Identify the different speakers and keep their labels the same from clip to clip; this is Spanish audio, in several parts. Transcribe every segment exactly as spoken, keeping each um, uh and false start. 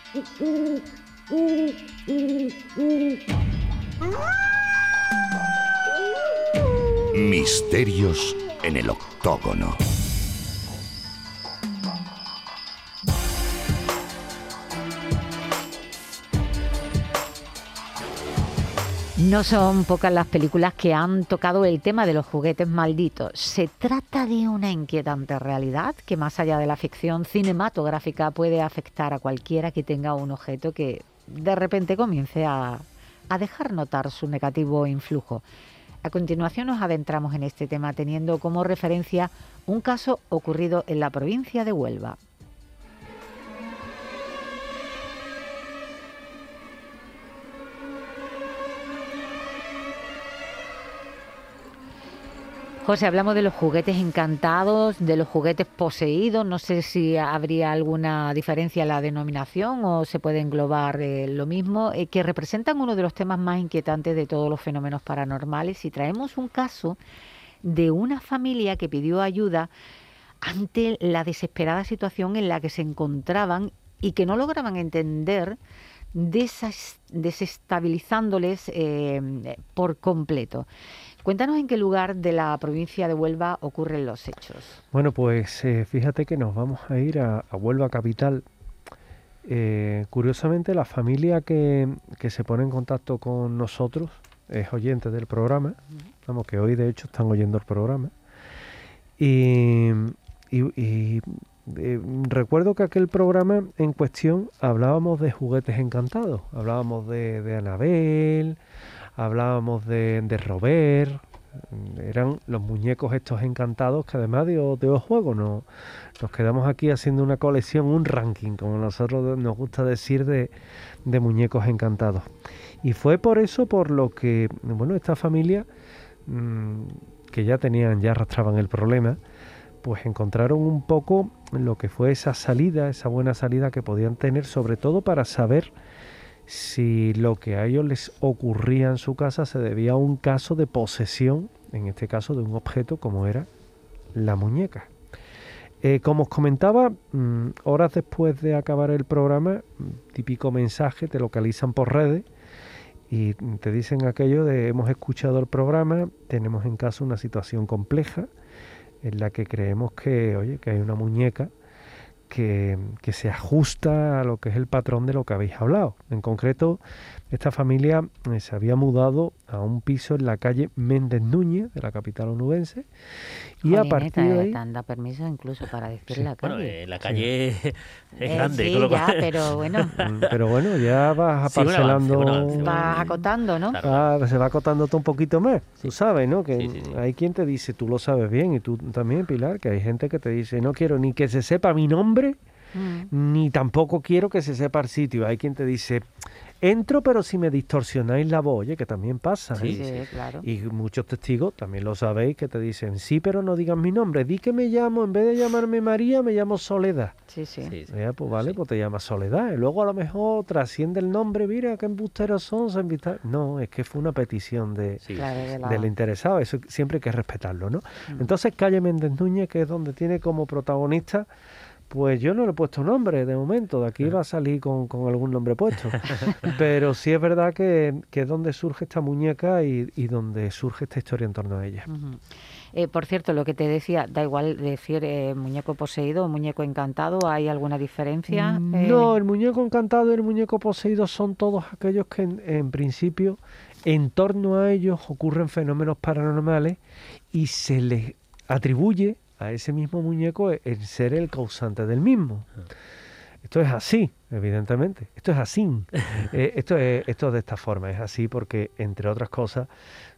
Speaker 1: Misterios en el octógono.
Speaker 2: No son pocas las películas que han tocado el tema de los juguetes malditos. Se trata de una inquietante realidad que, más allá de la ficción cinematográfica, puede afectar a cualquiera que tenga un objeto que de repente comience a, a dejar notar su negativo influjo. A continuación nos adentramos en este tema teniendo como referencia un caso ocurrido en la provincia de Huelva. José, hablamos de los juguetes encantados, de los juguetes poseídos. No sé si habría alguna diferencia en la denominación o se puede englobar eh, lo mismo, eh, que representan uno de los temas más inquietantes de todos los fenómenos paranormales. Y traemos un caso de una familia que pidió ayuda ante la desesperada situación en la que se encontraban y que no lograban entender, desas, desestabilizándoles eh, por completo. Cuéntanos en qué lugar de la provincia de Huelva ocurren los hechos.
Speaker 3: Bueno, pues eh, fíjate que nos vamos a ir a, a Huelva capital. Eh, curiosamente, la familia que, que se pone en contacto con nosotros es oyente del programa. Vamos, que hoy de hecho están oyendo el programa. Y, y, y eh, recuerdo que aquel programa en cuestión hablábamos de juguetes encantados. Hablábamos de, de Anabel, hablábamos de, de Robert. Eran los muñecos estos encantados que además de, de los juegos no, nos quedamos aquí haciendo una colección, un ranking, como nosotros nos gusta decir, de, de muñecos encantados. Y fue por eso por lo que, bueno, esta familia, mmm, que ya tenían, ya arrastraban el problema, pues encontraron un poco lo que fue esa salida, esa buena salida que podían tener, sobre todo para saber si lo que a ellos les ocurría en su casa se debía a un caso de posesión, en este caso de un objeto como era la muñeca. Eh, como os comentaba, mmm, horas después de acabar el programa, típico mensaje, te localizan por redes y te dicen aquello de: hemos escuchado el programa, tenemos en casa una situación compleja en la que creemos que, oye, que hay una muñeca Que, que se ajusta a lo que es el patrón de lo que habéis hablado. En concreto, esta familia eh, se había mudado a un piso en la calle Méndez Núñez, de la capital onubense, y
Speaker 2: Jolín,
Speaker 3: a partir de ahí...
Speaker 2: te da permiso incluso para decir
Speaker 3: Sí.
Speaker 2: la calle.
Speaker 4: Bueno, eh, la calle sí. es
Speaker 2: eh,
Speaker 4: grande.
Speaker 2: Sí,
Speaker 4: con lo
Speaker 2: ya,
Speaker 4: cual...
Speaker 2: pero bueno...
Speaker 3: Pero bueno, ya vas
Speaker 4: Sí, un
Speaker 3: parcelando...
Speaker 4: avance, un avance,
Speaker 2: vas acotando, ¿no?
Speaker 4: Claro.
Speaker 3: Ah, se va acotando todo un poquito más. Tú sabes, ¿no? Que
Speaker 4: Sí, sí, sí.
Speaker 3: hay quien te dice, tú lo sabes bien, y tú también, Pilar, que hay gente que te dice: no quiero ni que se sepa mi nombre,
Speaker 2: Mm.
Speaker 3: ni tampoco quiero que se sepa el sitio. Hay quien te dice: entro, pero si me distorsionáis la voz. Oye, que también pasa, ¿eh?
Speaker 2: Sí,
Speaker 4: Sí,
Speaker 2: sí,
Speaker 4: sí.
Speaker 2: claro.
Speaker 3: Y muchos testigos, también lo sabéis, que te dicen: sí, pero no digas mi nombre. Di que me llamo, en vez de llamarme María, me llamo Soledad.
Speaker 2: Sí, sí.
Speaker 4: Sí, sí.
Speaker 3: Ya, pues vale,
Speaker 4: Sí.
Speaker 3: pues te llamas Soledad. Y luego a lo mejor trasciende el nombre, mira, qué embusteros son. Se invita... No, es que fue una petición de,
Speaker 4: Sí,
Speaker 2: Claro,
Speaker 4: sí,
Speaker 2: de
Speaker 4: sí.
Speaker 2: la-
Speaker 3: del interesado. Eso siempre hay que respetarlo, ¿no?
Speaker 2: Mm.
Speaker 3: Entonces, calle Méndez Núñez, que es donde tiene como protagonista, pues yo no le he puesto nombre de momento. De aquí va a salir con, con algún nombre puesto. Pero sí es verdad que, que es donde surge esta muñeca y, y donde surge esta historia en torno a ella.
Speaker 2: Ujú. Eh, por cierto, lo que te decía, da igual decir eh, muñeco poseído o muñeco encantado, ¿hay alguna diferencia? Eh,
Speaker 3: No, el muñeco encantado y el muñeco poseído son todos aquellos que en, en principio en torno a ellos ocurren fenómenos paranormales y se les atribuye a ese mismo muñeco el ser el causante del mismo. Esto es así, evidentemente. Esto es así. eh, esto, es, esto es de esta forma. Es así porque, entre otras cosas,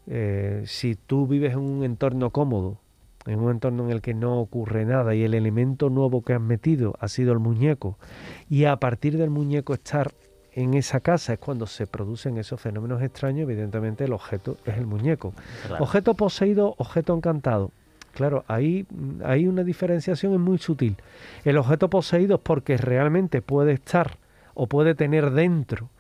Speaker 3: eh, si tú vives en un entorno cómodo, en un entorno en el que no ocurre nada y el elemento nuevo que has metido ha sido el muñeco, y a partir del muñeco estar en esa casa es cuando se producen esos fenómenos extraños, evidentemente el objeto es el muñeco.
Speaker 4: Claro.
Speaker 3: Objeto poseído, objeto encantado. Claro, ahí hay una diferenciación es muy sutil. El objeto poseído es porque realmente puede estar o puede tener dentro,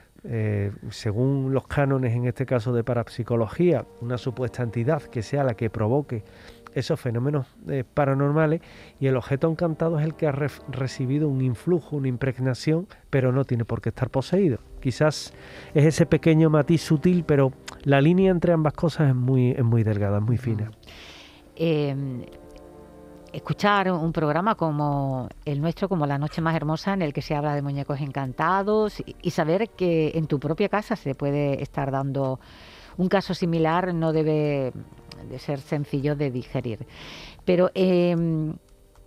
Speaker 3: eh, según los cánones en este caso de parapsicología, una supuesta entidad que sea la que provoque esos fenómenos eh, paranormales, y el objeto encantado es el que ha re- recibido un influjo, una impregnación, pero no tiene por qué estar poseído. Quizás es ese pequeño matiz sutil, pero la línea entre ambas cosas es muy, es muy delgada, es muy fina.
Speaker 2: Eh, escuchar un programa como el nuestro, como La Noche Más Hermosa, en el que se habla de muñecos encantados, y, y saber que en tu propia casa se puede estar dando un caso similar, no debe de ser sencillo de digerir. Pero eh, en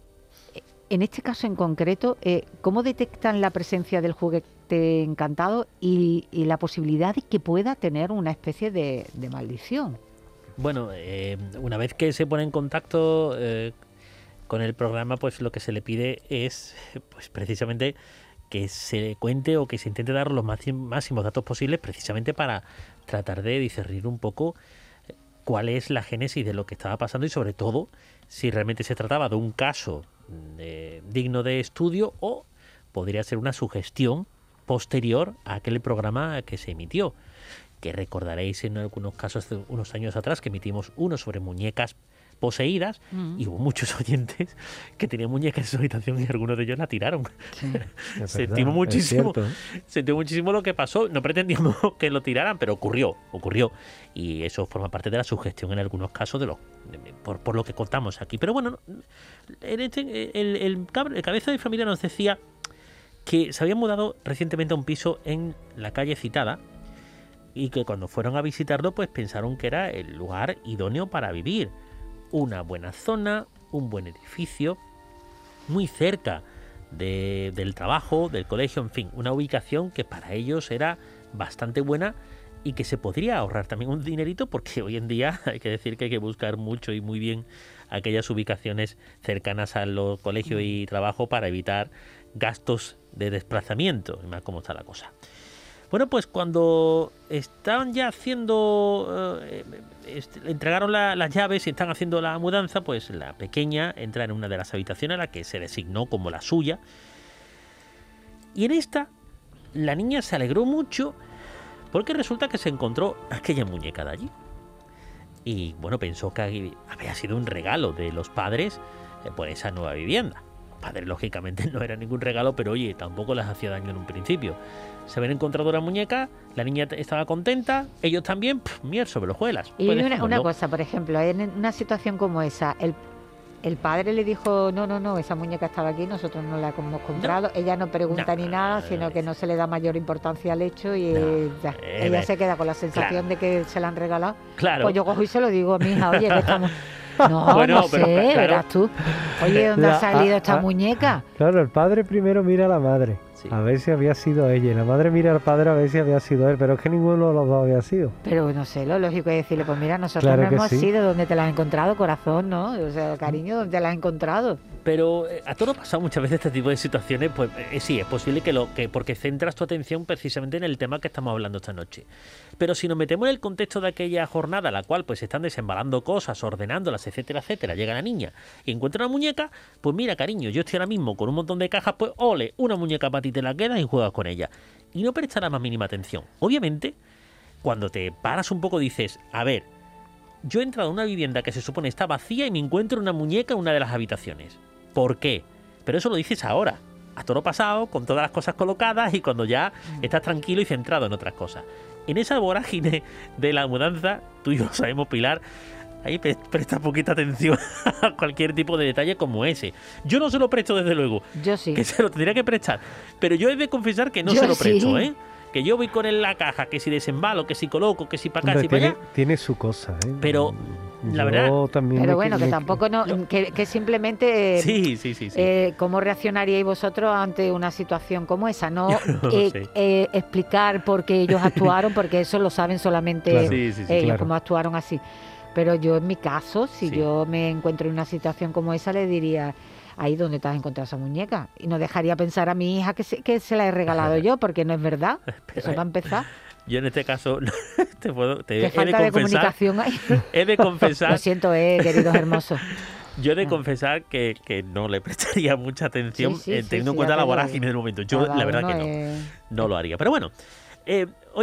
Speaker 2: este caso en concreto, eh, ¿cómo detectan la presencia del juguete encantado y, y la posibilidad de que pueda tener una especie de, de maldición?
Speaker 4: Bueno, eh, una vez que se pone en contacto eh, con el programa, pues lo que se le pide es, pues precisamente, que se cuente o que se intente dar los máximos datos posibles, precisamente para tratar de discernir un poco cuál es la génesis de lo que estaba pasando y, sobre todo, si realmente se trataba de un caso eh, digno de estudio o podría ser una sugestión posterior a aquel programa que se emitió. Que recordaréis en algunos casos hace unos años atrás que emitimos uno sobre muñecas poseídas, mm. y hubo muchos oyentes que tenían muñecas en su habitación y algunos de ellos la tiraron. Sí. sentimos muchísimo sentimos muchísimo lo que pasó. No pretendíamos que lo tiraran, pero ocurrió ocurrió y eso forma parte de la sugestión en algunos casos de lo, de, por, por lo que contamos aquí. Pero bueno, en este, el, el, el cabeza de familia nos decía que se habían mudado recientemente a un piso en la calle citada y que cuando fueron a visitarlo pues pensaron que era el lugar idóneo para vivir. Una buena zona, un buen edificio, muy cerca de, del trabajo, del colegio, en fin, una ubicación que para ellos era bastante buena y que se podría ahorrar también un dinerito, porque hoy en día hay que decir que hay que buscar mucho y muy bien aquellas ubicaciones cercanas a los colegios y trabajo para evitar gastos de desplazamiento, más cómo está la cosa. Bueno, pues cuando estaban ya haciendo, eh, este, entregaron la, las llaves y están haciendo la mudanza, pues la pequeña entra en una de las habitaciones, la que se designó como la suya. Y en esta, la niña se alegró mucho porque resulta que se encontró aquella muñeca de allí. Y bueno, pensó que había sido un regalo de los padres eh, por esa nueva vivienda. Los padres, lógicamente, no era ningún regalo, pero oye, tampoco les hacía daño en un principio. Se habían encontrado una muñeca, la niña estaba contenta, ellos también, pff, miel sobre hojuelas.
Speaker 2: Y pues una, una cosa, por ejemplo, en una situación como esa, el, el padre le dijo, no, no, no, esa muñeca estaba aquí, nosotros no la hemos comprado, no, ella no pregunta no, ni nada, sino que no se le da mayor importancia al hecho y no, ya, eh, ella eh, se queda con la sensación claro. de que se la han regalado.
Speaker 4: Claro.
Speaker 2: Pues yo cojo y se lo digo a mi hija, oye, que estamos... No, bueno, no sé, pero, claro. verás tú. Oye, ¿dónde la, ha salido esta ah, muñeca?
Speaker 3: Claro, el padre primero mira a la madre, sí. a ver si había sido ella, y la madre mira al padre a ver si había sido él, pero es que ninguno de los dos había sido.
Speaker 2: Pero no sé, lo lógico es decirle, pues mira, nosotros claro no hemos sí. sido donde te la has encontrado, corazón, ¿no? O sea, cariño, ¿dónde te la has encontrado?
Speaker 4: Pero a todo pasado muchas veces este tipo de situaciones, pues eh, sí, es posible que lo que porque centras tu atención precisamente en el tema que estamos hablando esta noche. Pero si nos metemos en el contexto de aquella jornada, la cual pues están desembalando cosas, ordenándolas, etcétera, etcétera, llega la niña y encuentra una muñeca, pues mira, cariño, yo estoy ahora mismo con un montón de cajas, pues ole, una muñeca para ti te la quedas y juegas con ella. Y no prestas la más mínima atención. Obviamente, cuando te paras un poco dices, a ver, yo he entrado a una vivienda que se supone está vacía y me encuentro una muñeca en una de las habitaciones. ¿Por qué? Pero eso lo dices ahora, a toro pasado, con todas las cosas colocadas y cuando ya estás tranquilo y centrado en otras cosas. En esa vorágine de la mudanza, tú y yo lo sabemos, Pilar, ahí presta poquita atención a cualquier tipo de detalle como ese. Yo no se lo presto, desde luego.
Speaker 2: Yo sí.
Speaker 4: Que se lo tendría que prestar. Pero yo he de confesar que no
Speaker 2: yo
Speaker 4: se lo
Speaker 2: sí.
Speaker 4: presto, ¿eh? Que yo voy con él en la caja, que si desembalo, que si coloco, que si para acá, que si para allá.
Speaker 3: Tiene su cosa, ¿eh?
Speaker 4: Pero... La
Speaker 3: Yo
Speaker 4: verdad,
Speaker 3: también
Speaker 2: pero
Speaker 3: me,
Speaker 2: bueno,
Speaker 3: me,
Speaker 2: que tampoco no, que, que simplemente
Speaker 4: sí, sí, sí, sí.
Speaker 2: Eh, cómo reaccionaríais vosotros ante una situación como esa, no, no eh, eh, explicar por qué ellos actuaron, porque eso lo saben solamente
Speaker 3: claro.
Speaker 2: sí, sí, sí, ellos, claro. cómo actuaron así. Pero yo en mi caso, si sí. yo me encuentro en una situación como esa, le diría, ahí donde te has encontrado esa muñeca, y no dejaría pensar a mi hija que se, que se la he regalado yo, porque no es verdad. Eso va a empezar.
Speaker 4: Yo en este caso te puedo te
Speaker 2: ¿Qué
Speaker 4: he
Speaker 2: falta
Speaker 4: de,
Speaker 2: de comunicación hay?
Speaker 4: He de confesar.
Speaker 2: Lo siento, eh, queridos hermosos.
Speaker 4: Yo he de confesar que, que no le prestaría mucha atención sí, sí, eh, teniendo sí, en cuenta sí, la vorágine del momento. Yo la verdad que no, eh... no lo haría. Pero bueno, eh, oye,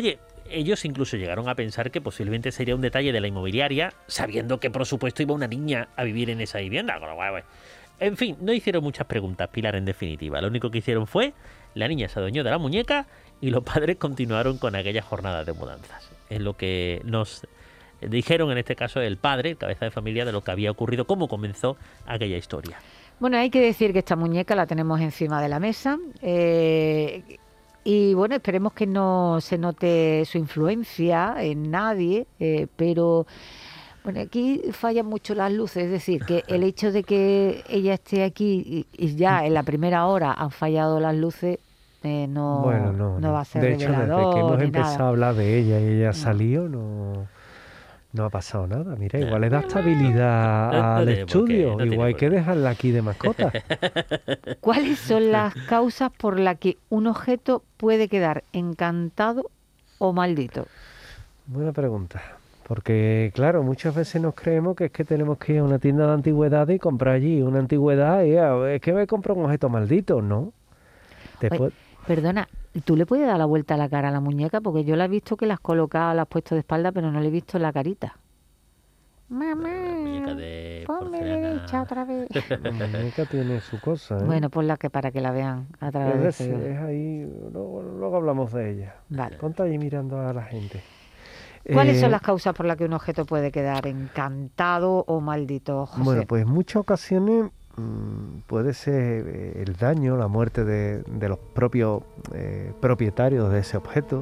Speaker 4: ellos incluso llegaron a pensar que posiblemente sería un detalle de la inmobiliaria, sabiendo que por supuesto iba una niña a vivir en esa vivienda. En fin, no hicieron muchas preguntas, Pilar, en definitiva. Lo único que hicieron fue, la niña se adueñó de la muñeca y los padres continuaron con aquella jornada de mudanzas. Es lo que nos dijeron en este caso el padre, el cabeza de familia, de lo que había ocurrido, cómo comenzó aquella historia.
Speaker 2: Bueno, hay que decir que esta muñeca la tenemos encima de la mesa eh, y bueno, esperemos que no se note su influencia en nadie, eh, pero bueno, aquí fallan mucho las luces, es decir, que el hecho de que ella esté aquí y, y ya en la primera hora han fallado las luces, eh, no,
Speaker 3: bueno, no,
Speaker 2: no va a ser
Speaker 3: de hecho,
Speaker 2: revelador.
Speaker 3: Desde que hemos
Speaker 2: ni
Speaker 3: empezado
Speaker 2: nada.
Speaker 3: a hablar de ella y ella ha
Speaker 2: No.
Speaker 3: salido, no... No ha pasado nada, mira, igual le da
Speaker 4: No,
Speaker 3: estabilidad
Speaker 4: no
Speaker 3: al
Speaker 4: tiene por qué,
Speaker 3: estudio,
Speaker 4: no tiene
Speaker 3: igual hay
Speaker 4: por
Speaker 3: que
Speaker 4: qué.
Speaker 3: dejarla aquí de mascota.
Speaker 2: ¿Cuáles son las causas por las que un objeto puede quedar encantado o maldito?
Speaker 3: Buena pregunta, porque claro, muchas veces nos creemos que es que tenemos que ir a una tienda de antigüedades y comprar allí una antigüedad y ah, es que me compro un objeto maldito, ¿no? Te
Speaker 2: Oye,
Speaker 3: puede-
Speaker 2: Perdona, ¿tú le puedes dar la vuelta a la cara a la muñeca? Porque yo la he visto que la has colocado, la has puesto de espalda, pero no le he visto la carita. Mamá,
Speaker 4: La muñeca de
Speaker 2: ponme
Speaker 4: porcelana.
Speaker 2: derecha otra vez.
Speaker 3: La muñeca tiene su cosa, ¿eh?
Speaker 2: Bueno, ponla que para que la vean a través
Speaker 3: es,
Speaker 2: de
Speaker 3: es-
Speaker 2: Facebook.
Speaker 3: es ahí, luego, luego hablamos de ella.
Speaker 2: Vale.
Speaker 3: Ponte allí mirando a la gente.
Speaker 2: ¿Cuáles
Speaker 3: Eh,
Speaker 2: son las causas por las que un objeto puede quedar encantado o maldito, José?
Speaker 3: Bueno, pues en muchas ocasiones mm, puede ser eh, el daño, la muerte de, de los propios eh, propietarios de ese objeto,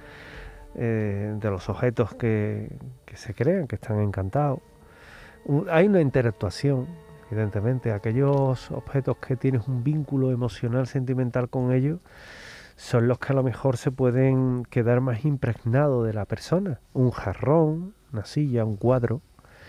Speaker 3: eh, de los objetos que, que se crean, que están encantados. Un- hay una interactuación, evidentemente. Aquellos objetos que tienes un vínculo emocional, sentimental con ellos, son los que a lo mejor se pueden quedar más impregnados de la persona. Un jarrón, una silla, un cuadro,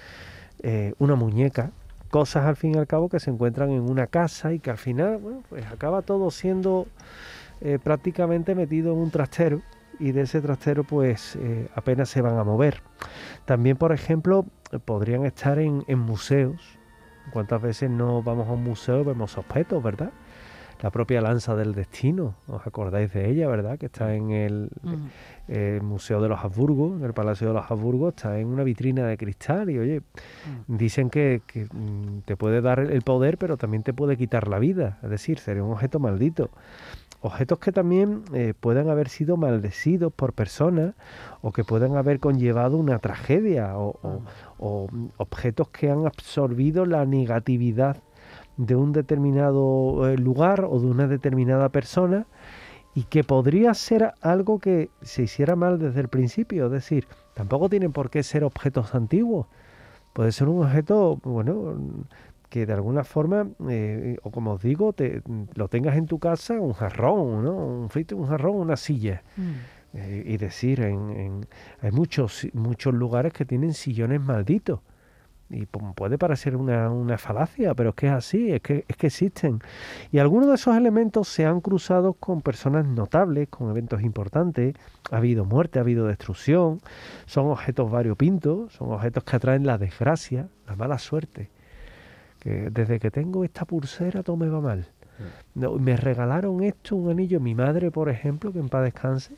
Speaker 3: eh, una muñeca, cosas al fin y al cabo que se encuentran en una casa y que al final, bueno, pues acaba todo siendo eh, prácticamente metido en un trastero y de ese trastero pues eh, apenas se van a mover. También, por ejemplo, podrían estar en, en museos. ¿Cuántas veces no vamos a un museo y vemos objetos, verdad? La propia lanza del destino, ¿os acordáis de ella, verdad? Que está en el,
Speaker 2: Mm.
Speaker 3: eh, Museo de los Habsburgo, en el Palacio de los Habsburgo, está en una vitrina de cristal y, oye,
Speaker 2: Mm.
Speaker 3: dicen que, que, mm, te puede dar el poder, pero también te puede quitar la vida, es decir, sería un objeto maldito. Objetos que también eh, puedan haber sido maldecidos por personas o que puedan haber conllevado una tragedia o, o- o, mm, objetos que han absorbido la negatividad de un determinado eh, lugar o de una determinada persona y que podría ser algo que se hiciera mal desde el principio. Es decir, tampoco tienen por qué ser objetos antiguos. Puede ser un objeto, bueno, que de alguna forma, eh, o como os digo, te, lo tengas en tu casa, un jarrón, ¿no? Un, frito, un jarrón, una silla.
Speaker 2: Mm.
Speaker 3: Eh, y decir, en, en- hay muchos, muchos lugares que tienen sillones malditos. Y pu- puede parecer una, una falacia, pero es que es así, es que, es que existen. Y algunos de esos elementos se han cruzado con personas notables, con eventos importantes. Ha habido muerte, ha habido destrucción. Son objetos variopintos, son objetos que atraen la desgracia, la mala suerte. Que desde que tengo esta pulsera todo me va mal. No, me regalaron esto, un anillo. Mi madre, por ejemplo, que en paz descanse,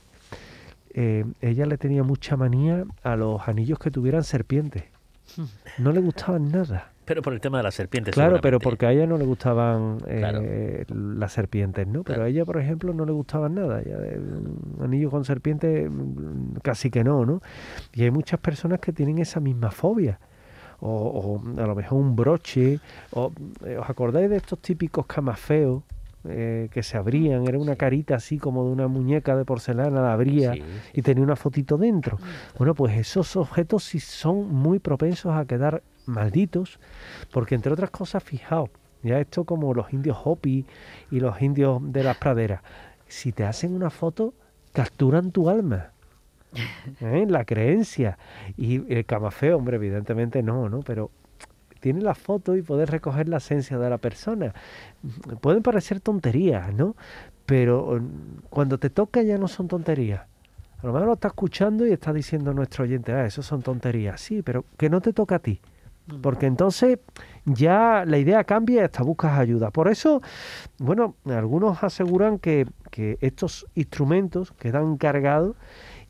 Speaker 3: eh, ella le tenía mucha manía a los anillos que tuvieran serpientes. No le gustaban nada.
Speaker 4: Pero por el tema de las serpientes.
Speaker 3: Claro, pero
Speaker 4: seguramente.
Speaker 3: porque a ella no le gustaban eh,
Speaker 4: Claro.
Speaker 3: las serpientes, ¿no? Pero
Speaker 4: Claro.
Speaker 3: a ella, por ejemplo, no le gustaban nada. Ella, eh, un anillo con serpiente, mm, casi que no, ¿no? Y hay muchas personas que tienen esa misma fobia. O, o a lo mejor un broche. O, eh, ¿os acordáis de estos típicos camafeos eh, que se abrían? Era una carita así como de una muñeca de porcelana, la abría
Speaker 4: Sí, sí.
Speaker 3: y tenía una fotito dentro. Bueno, pues esos objetos sí son muy propensos a quedar malditos, porque entre otras cosas, fijaos, ya esto como los indios Hopi y los indios de las praderas, si te hacen una foto, capturan tu alma. ¿Eh? La creencia. Y el camafeo, hombre, evidentemente no, ¿no? Pero tiene la foto y puedes recoger la esencia de la persona. Pueden parecer tonterías, ¿no? Pero mm, cuando te toca ya no son tonterías. A lo mejor lo está escuchando y está diciendo nuestro oyente, ah, eso son tonterías. Sí, pero que no te toca a ti. Porque entonces ya la idea cambia y hasta buscas ayuda. Por eso, bueno, algunos aseguran que, que estos instrumentos quedan cargados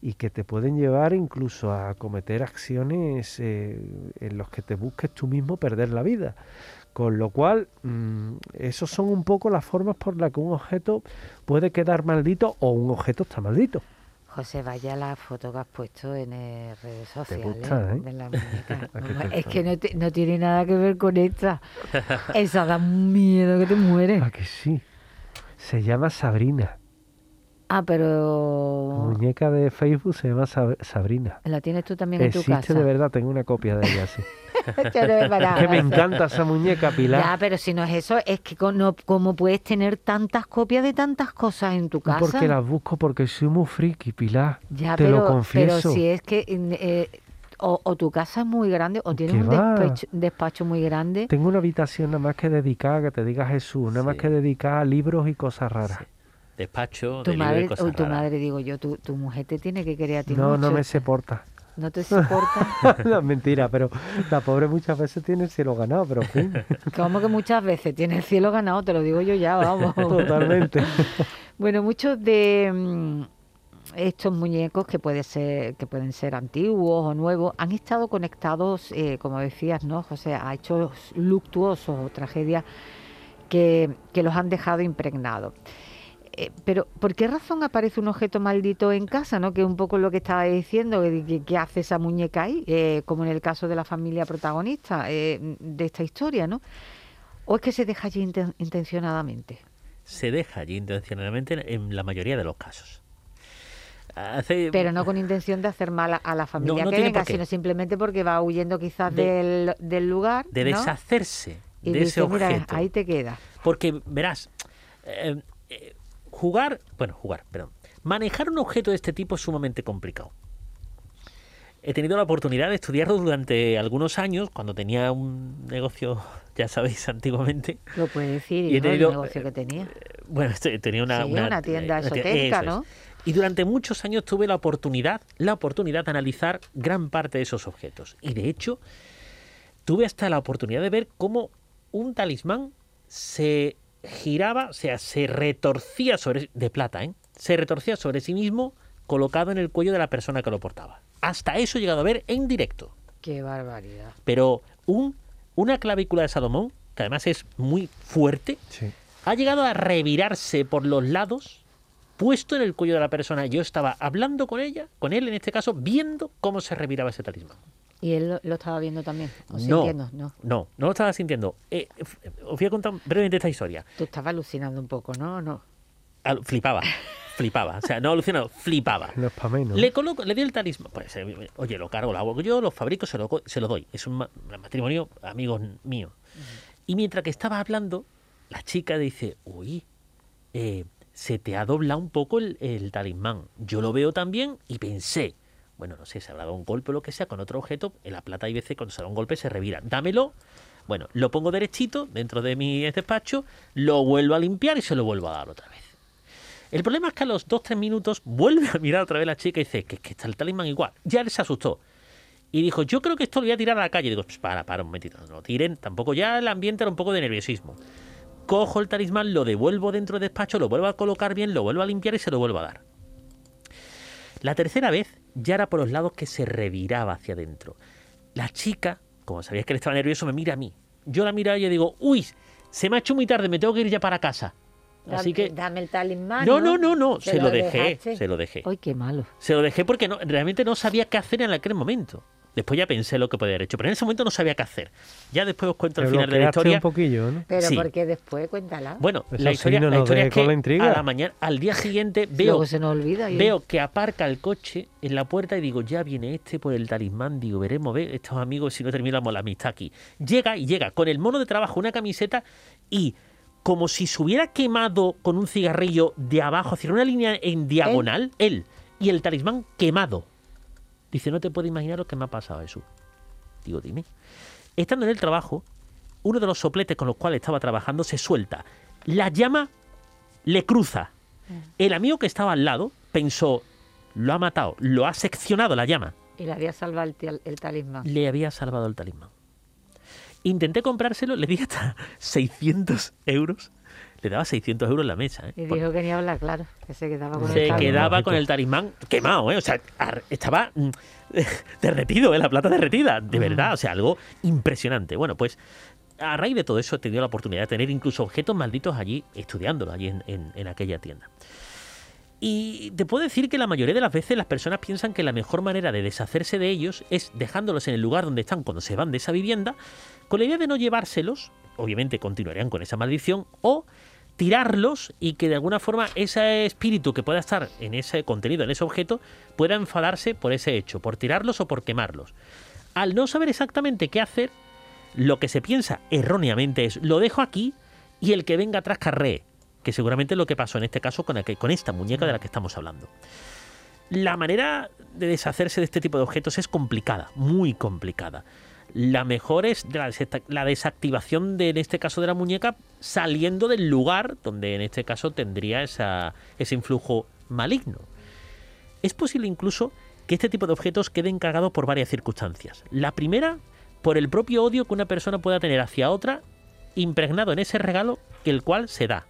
Speaker 3: y que te pueden llevar incluso a cometer acciones eh, en los que te busques tú mismo perder la vida. Con lo cual, mmm, esos son un poco las formas por las que un objeto puede quedar maldito o un objeto está maldito.
Speaker 2: José, vaya la foto que has puesto en eh, redes sociales.
Speaker 3: gusta, ¿eh?
Speaker 2: De la muñeca.
Speaker 3: te
Speaker 2: Es que no, te, no tiene nada que ver con esta. Esa da un miedo que te mueres.
Speaker 3: ¿A que sí? Se llama Sabrina.
Speaker 2: Ah,
Speaker 3: La
Speaker 2: pero...
Speaker 3: muñeca de Facebook se llama Sab- Sabrina.
Speaker 2: ¿La tienes tú también en tu
Speaker 3: Existe
Speaker 2: casa?
Speaker 3: de verdad, tengo una copia de ella, sí.
Speaker 2: Ya no me paraba.
Speaker 3: Es que me encanta esa muñeca, Pilar.
Speaker 2: Ya, pero si no es eso, es que con- no, ¿cómo puedes tener tantas copias de tantas cosas en tu casa?
Speaker 3: Porque las busco porque soy muy friki, Pilar.
Speaker 2: Ya,
Speaker 3: te
Speaker 2: pero,
Speaker 3: lo confieso.
Speaker 2: pero si es que eh, o, o tu casa es muy grande o tienes
Speaker 3: ¿Qué
Speaker 2: un
Speaker 3: va?
Speaker 2: despacho, despacho muy grande.
Speaker 3: Tengo una habitación nada más que dedicada, que te diga Jesús, nada más
Speaker 4: Sí.
Speaker 3: que dedicada a libros y cosas raras.
Speaker 4: Sí. Despacho
Speaker 2: Tu
Speaker 4: de libro
Speaker 2: madre,
Speaker 4: y cosas
Speaker 2: o tu
Speaker 4: raras.
Speaker 2: madre, digo yo, tu, tu mujer te tiene que querer a ti
Speaker 3: No,
Speaker 2: mucho.
Speaker 3: no me soporta.
Speaker 2: ¿No te soporta?
Speaker 3: No, es mentira, pero la pobre muchas veces tiene el cielo ganado, pero en fin,
Speaker 2: Como que muchas veces tiene el cielo ganado, te lo digo yo ya, vamos.
Speaker 3: totalmente.
Speaker 2: Bueno, muchos de mm, estos muñecos que puede ser, que pueden ser antiguos o nuevos, han estado conectados, eh, como decías, ¿no, José?, a hechos luctuosos o tragedias que, que los han dejado impregnados. Eh, pero, ¿por qué razón aparece un objeto maldito en casa, no? Que es un poco lo que estaba diciendo, que, que hace esa muñeca ahí, eh, como en el caso de la familia protagonista eh, de esta historia, ¿no? ¿O es que se deja allí inten- intencionadamente?
Speaker 4: Se deja allí intencionalmente en la mayoría de los casos. Hace,
Speaker 2: Pero no con intención de hacer mal a, a la familia
Speaker 4: no
Speaker 2: que
Speaker 4: tiene
Speaker 2: venga,
Speaker 4: por qué.
Speaker 2: sino simplemente porque va huyendo quizás
Speaker 4: De-
Speaker 2: del, del lugar,
Speaker 4: de
Speaker 2: ¿no?
Speaker 4: deshacerse
Speaker 2: Y
Speaker 4: de
Speaker 2: dice,
Speaker 4: ese
Speaker 2: mira,
Speaker 4: objeto.
Speaker 2: ahí te quedas.
Speaker 4: Porque, verás, eh, eh, jugar, bueno, jugar, perdón, manejar un objeto de este tipo es sumamente complicado. He tenido la oportunidad de estudiarlo durante algunos años, cuando tenía un negocio, ya sabéis, antiguamente.
Speaker 2: Lo puedes decir,
Speaker 4: Y he
Speaker 2: ¿no? El
Speaker 4: tenido,
Speaker 2: negocio que tenía.
Speaker 4: Bueno, este- tenía una,
Speaker 2: Sí, una tienda
Speaker 4: eso
Speaker 2: esotérica,
Speaker 4: es.
Speaker 2: ¿no?
Speaker 4: Y durante muchos años tuve la oportunidad, la oportunidad de analizar gran parte de esos objetos. Y de hecho, tuve hasta la oportunidad de ver cómo un talismán se giraba, o sea, se retorcía sobre, de plata, ¿eh? Se retorcía sobre sí mismo colocado en el cuello de la persona que lo portaba. Hasta eso he llegado a ver en directo.
Speaker 2: Qué barbaridad.
Speaker 4: Pero un, una clavícula de Salomón, que además es muy fuerte,
Speaker 3: Sí.
Speaker 4: ha llegado a revirarse por los lados, puesto en el cuello de la persona. Yo estaba hablando con ella, con él en este caso, viendo cómo se reviraba ese talismán.
Speaker 2: ¿Y él lo, lo estaba viendo también? ¿O
Speaker 4: No,
Speaker 2: sintiendo? No.
Speaker 4: no, no lo estaba sintiendo. Eh, f- os voy a contar brevemente esta historia.
Speaker 2: Tú estabas alucinando un poco, ¿no? No.
Speaker 4: Al- flipaba, flipaba. O sea, no alucinado, flipaba.
Speaker 3: No es para menos.
Speaker 4: Le coloco, le di el talismán. Pues, eh, oye, lo cargo, lo hago yo, lo fabrico, se lo, co- se lo doy. Es un, ma- un matrimonio, amigos míos. Y mientras que estaba hablando, la chica dice, uy, eh, se te ha doblado un poco el, el talismán. Yo lo veo también y pensé, bueno, no sé, se habrá dado un golpe o lo que sea con otro objeto. En la plata hay veces cuando se da un golpe se revira. Dámelo. Bueno, lo pongo derechito dentro de mi despacho, lo vuelvo a limpiar y se lo vuelvo a dar otra vez. El problema es que a los dos tres minutos vuelve a mirar otra vez la chica y dice que, que está el talismán igual. Ya él se asustó. Y dijo, yo creo que esto lo voy a tirar a la calle. Digo, pues para, para un momentito, no lo tiren. Tampoco ya el ambiente era un poco de nerviosismo. Cojo el talismán, lo devuelvo dentro del despacho, lo vuelvo a colocar bien, lo vuelvo a limpiar y se lo vuelvo a dar. La tercera vez ya era por los lados que se reviraba hacia adentro. La chica, como sabía que él estaba nervioso, me mira a mí. Yo la miro a ella y digo, uy, se me ha hecho muy tarde, me tengo que ir ya para casa. Así
Speaker 2: Dame-
Speaker 4: que...
Speaker 2: Dame el talismán.
Speaker 4: No, no, no, no,
Speaker 2: ¿Te
Speaker 4: se lo dejé,
Speaker 2: dejaste?
Speaker 4: se lo dejé.
Speaker 2: Ay, qué malo.
Speaker 4: Se lo dejé porque no, realmente no sabía qué hacer en aquel momento. Después ya pensé lo que podía haber hecho, pero en ese momento no sabía qué hacer. Ya después os cuento
Speaker 3: Te
Speaker 4: el final de la
Speaker 3: bloqueaste
Speaker 4: historia.
Speaker 3: un poquillo, ¿no?
Speaker 2: Pero
Speaker 4: Sí.
Speaker 2: porque después, cuéntala.
Speaker 4: Bueno,
Speaker 3: Eso
Speaker 4: la
Speaker 3: sí,
Speaker 4: historia,
Speaker 3: no
Speaker 4: la
Speaker 3: nos
Speaker 4: historia es
Speaker 3: dejes con
Speaker 4: que
Speaker 3: la intriga.
Speaker 4: a la mañana, al día siguiente veo,
Speaker 2: Luego se nos olvida. y-
Speaker 4: veo que aparca el coche en la puerta y digo, ya viene este por el talismán. Digo, veremos, ver estos amigos si no terminamos la amistad aquí. Llega y llega con el mono de trabajo, una camiseta y como si se hubiera quemado con un cigarrillo de abajo hacia una línea en diagonal, él, y el talismán quemado. Dice, no te puedes imaginar lo que me ha pasado, Jesús. Digo, dime. Estando en el trabajo, uno de los sopletes con los cuales estaba trabajando se suelta. La llama le cruza. El amigo que estaba al lado pensó, lo ha matado, lo ha seccionado la llama.
Speaker 2: Y le había salvado el, tal- el talismán.
Speaker 4: Le había salvado el talismán. Intenté comprárselo, le di hasta seiscientos euros. le daba seiscientos euros en la mesa. ¿eh?
Speaker 2: Y dijo que ni habla, claro, que se quedaba con
Speaker 4: Se
Speaker 2: el
Speaker 4: quedaba
Speaker 3: lógico.
Speaker 4: con el talismán quemado, ¿eh? O sea, ar- estaba mm, derretido, ¿eh? La plata derretida, de verdad, o sea, algo impresionante. Bueno, pues a raíz de todo eso he tenido la oportunidad de tener incluso objetos malditos allí, estudiándolo allí en, en, en aquella tienda. Y te puedo decir que la mayoría de las veces las personas piensan que la mejor manera de deshacerse de ellos es dejándolos en el lugar donde están cuando se van de esa vivienda, con la idea de no llevárselos, obviamente continuarían con esa maldición, o tirarlos y que de alguna forma ese espíritu que pueda estar en ese contenido, en ese objeto, pueda enfadarse por ese hecho, por tirarlos o por quemarlos. Al no saber exactamente qué hacer, lo que se piensa erróneamente es, lo dejo aquí y el que venga atrás carree, que seguramente es lo que pasó en este caso con, aquel, con esta muñeca de la que estamos hablando. La manera de deshacerse de este tipo de objetos es complicada, muy complicada. La mejor es la, la desactivación de, en este caso, de la muñeca saliendo del lugar donde en este caso tendría esa, ese influjo maligno. Es posible incluso que este tipo de objetos queden cargados por varias circunstancias. La primera, por el propio odio que una persona pueda tener hacia otra, impregnado en ese regalo que el cual se da.